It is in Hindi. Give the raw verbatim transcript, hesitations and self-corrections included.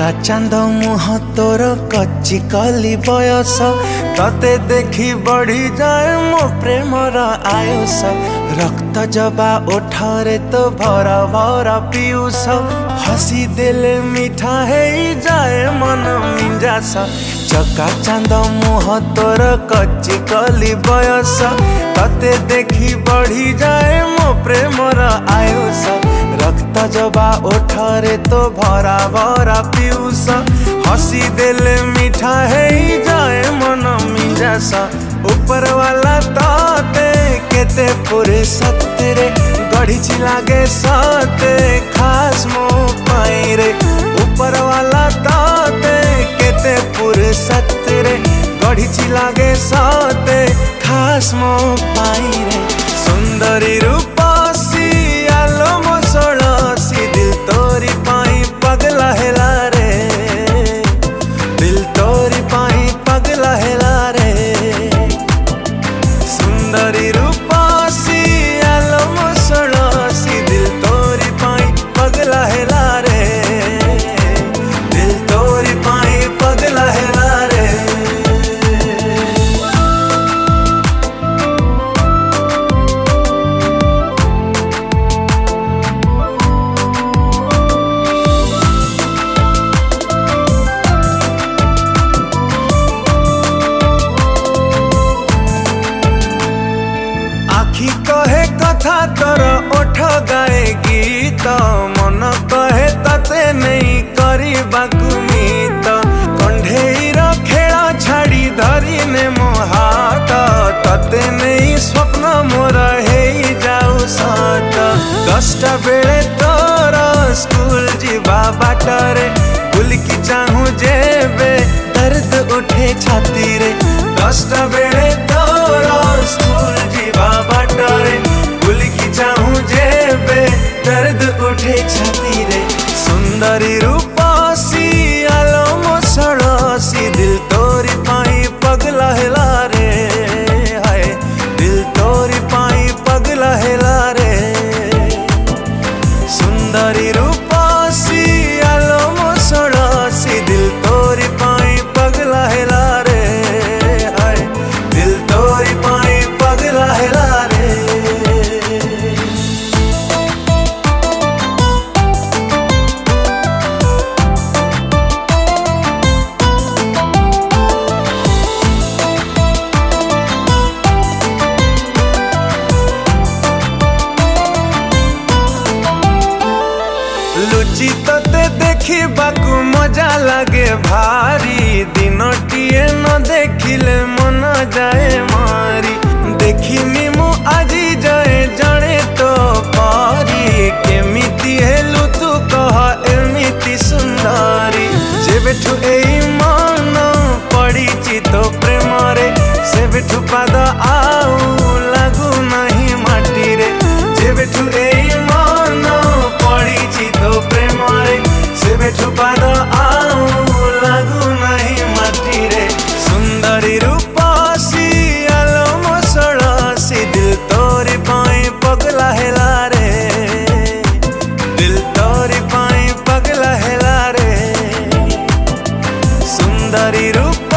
चका चांद मुह तोर कच्ची कली बयस तते देखी बढ़ी जाए मो प्रेमर आयुष रक्त जबा ओठरे तो भरा भरा पीयूष हसी देले मीठा है जाए मन मिंजास चका चांद मुह तोर कच्ची कली बयस तते देखी बढ़ी जाए मो प्रेमर आयुष रक्त जबा ओठरे तो भरा भरा पीयूष हसी देले मीठा है जाए मन मिंजास ऊपर वाला ताते केते पूरे सतरे गढ़ी लागे सते खास मो पाई रे ऊपर वाला ताते केते पूरे सतरे गढ़ी लागे सते खास मो पाई रे सुंदरी रूपासी आलो मो सोड़सी दिल तोरी पाई पगला हेला रे दिल तोरी पाई पगला हेला रे सुंदरी रूपासी आलो मो सोड़सी दिल तोरी पाई पगला हेला रे दिल तोरी पाई पगला हेला रे आखी कहे कथा तोर ओठ गाए गीत मन कहे तते नहीं करबाकू मीत कंढेईर खेल छाड़ी धरी ने मो हाथ तते नहीं स्वप्न मोर हे जाऊ सत दसटा बेले तोर स्कूल जीवा बाटरे बुलकी चाहूँ जेबे दर्द उठे छाती रे दसटा बेले तोर स्कूल जीवा बाटरे बुलकी चाहूँ जेबे दर्द उठे छाती रे सुंदरी रूपासी आलो मो सड़सी दिल तोरी पाई पगला हेला रे हाय दिल तोरी पाई पगला हेला रे सुंदरी रूपासी आलो मो सड़सी दिल तोरी पाई पगला हेला रे हाय दिल तोरी पाई पगला हेला रे लुचि तते देखी बाकू मजा लगे भारी दिनटिए न देखिले मन जाए मारी देखी मिमु आजी जाए जड़े तो पारी केमिति हेलु तू कह एमिति सुंदरी जेबेठु एई मन पड़ीची तो प्रेम रे सेबेठु पाद आउ लागू नहीं माटी रे जेबेठु एई मन पड़ीची तो प्रेम रे सेबेठु पाद आउ लागू नहीं माटी रे सुंदरी रूपासी आलो मो सड़सी दिल तोरी पाई पगला हेला रे दिल तोरी पाई पगला हेला रे सुंदरी रूप